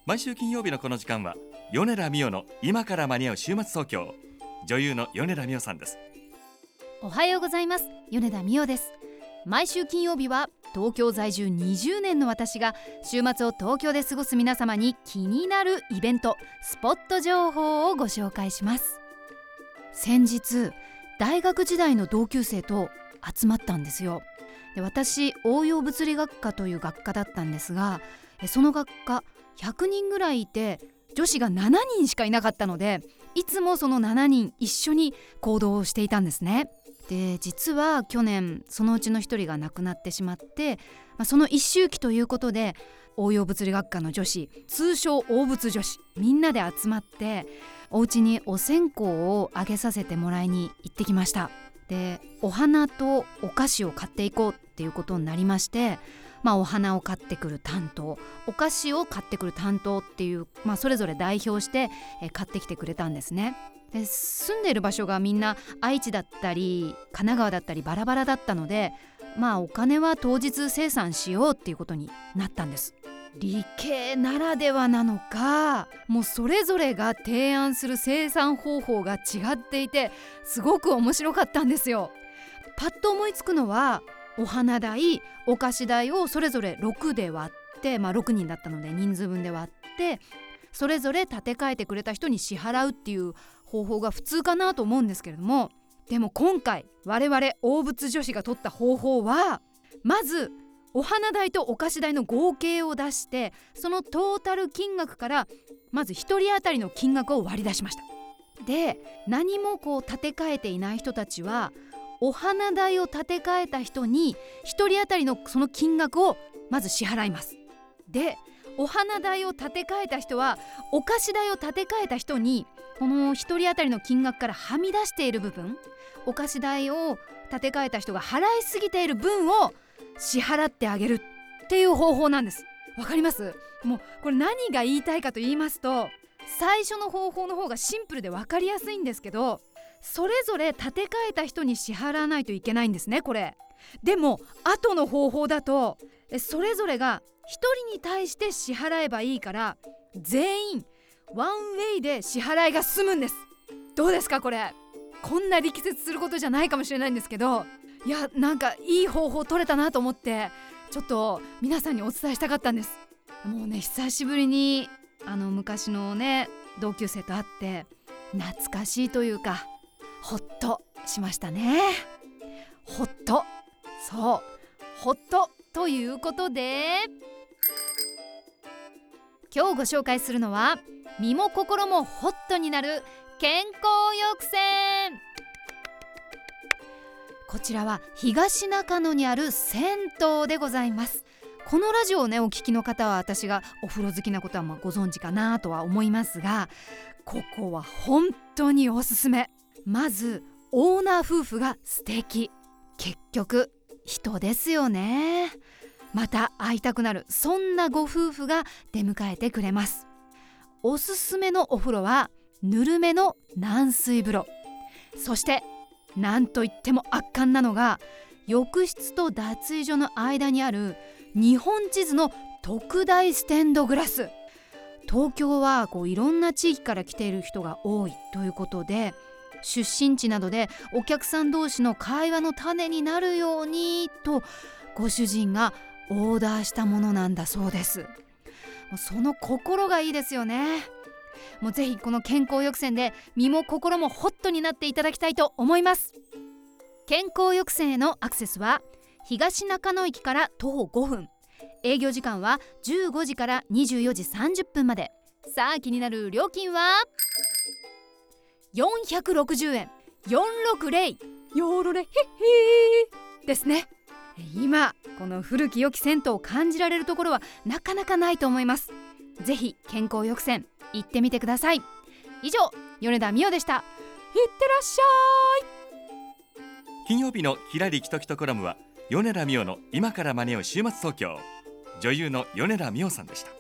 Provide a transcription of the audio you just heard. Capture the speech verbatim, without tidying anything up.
毎週金曜日のこの時間は米田美代の今から間に合う週末東京。女優の米田美代さんです。 おはようございます。米田美代です。毎週金曜日は東京在住にじゅうねんの私が週末を東京で過ごす皆様に気になるイベント、スポット情報をご紹介します。先日大学時代の同級生と集まったんですよ。で、私応用物理学科という学科だったんですが、その学科ひゃくにんぐらいいて女子がななにんしかいなかったので、いつもそのななにん一緒に行動をしていたんですね。で、実は去年そのうちのひとりが亡くなってしまって、まあ、その一周期ということで応用物理学科の女子、通称応物女子、みんなで集まってお家にお線香をあげさせてもらいに行ってきました。で、お花とお菓子を買っていこうっていうことになりまして、まあ、お花を買ってくる担当、お菓子を買ってくる担当っていう、まあ、それぞれ代表してえ買ってきてくれたんですね。で、住んでいる場所がみんな愛知だったり神奈川だったりバラバラだったので、まあお金は当日精算しようっていうことになったんです。理系ならではなのか、もうそれぞれが提案する生産方法が違っていて、すごく面白かったんですよ。パッと思いつくのは、お花代、お菓子代をそれぞれろくで割って、まあろくにんだったので人数分で割って、それぞれ立て替えてくれた人に支払うっていう方法が普通かなと思うんですけれども、でも今回我々応物女子が取った方法は、まずお花代とお菓子代の合計を出して、そのトータル金額からまずひとり当たりの金額を割り出しました。で、何もこう立て替えていない人たちは、お花代を立て替えた人にひとり当たりのその金額をまず支払います。で、お花代を立て替えた人はお菓子代を立て替えた人にこのひとり当たりの金額からはみ出している部分、お菓子代を立て替えた人が払いすぎている分を支払ってあげるっていう方法なんです。わかります？もうこれ何が言いたいかと言いますと、最初の方法の方がシンプルでわかりやすいんですけど、それぞれ立て替えた人に支払わないといけないんですね、これ。でも後の方法だとそれぞれがひとりに対して支払えばいいから、全員ワンウェイで支払いが済むんです。どうですかこれ。こんな力説することじゃないかもしれないんですけど、いや、なんかいい方法取れたなと思って、ちょっと皆さんにお伝えしたかったんです。もうね、久しぶりにあの昔のね同級生と会って懐かしいというか、ほっとしましたね。ほっと、そうほっとということで、今日ご紹介するのは身も心もホットになる健康浴船。こちらは東中野にある銭湯でございます。このラジオをねお聞きの方は、私がお風呂好きなことはまあご存知かなとは思いますが、ここは本当におすすめ。まずオーナー夫婦が素敵。結局人ですよね。また会いたくなる、そんなご夫婦が出迎えてくれます。おすすめのお風呂はぬるめの軟水風呂、そしてなんといっても圧巻なのが、浴室と脱衣所の間にある日本地図の特大ステンドグラス。東京はこういろんな地域から来ている人が多いということで、出身地などでお客さん同士の会話の種になるようにとご主人がオーダーしたものなんだそうです。もうその心がいいですよね。もうぜひこの健康浴船で身も心もホットになっていただきたいと思います。健康浴船へのアクセスは東中野駅から徒歩ごふん、営業時間はじゅうごじからにじゅうよじさんじゅっぷんまで。さあ気になる料金はよんひゃくろくじゅうえん、よんろくぜろよろれへっへーですね。今この古き良き銭湯を感じられるところはなかなかないと思います。ぜひ健康浴船行ってみてください。以上、米田美代でした。いってらっしゃい。 金曜日のキラリキトキトコラムは米田美代の今から間に合う週末東京。女優の米田美代さんでした。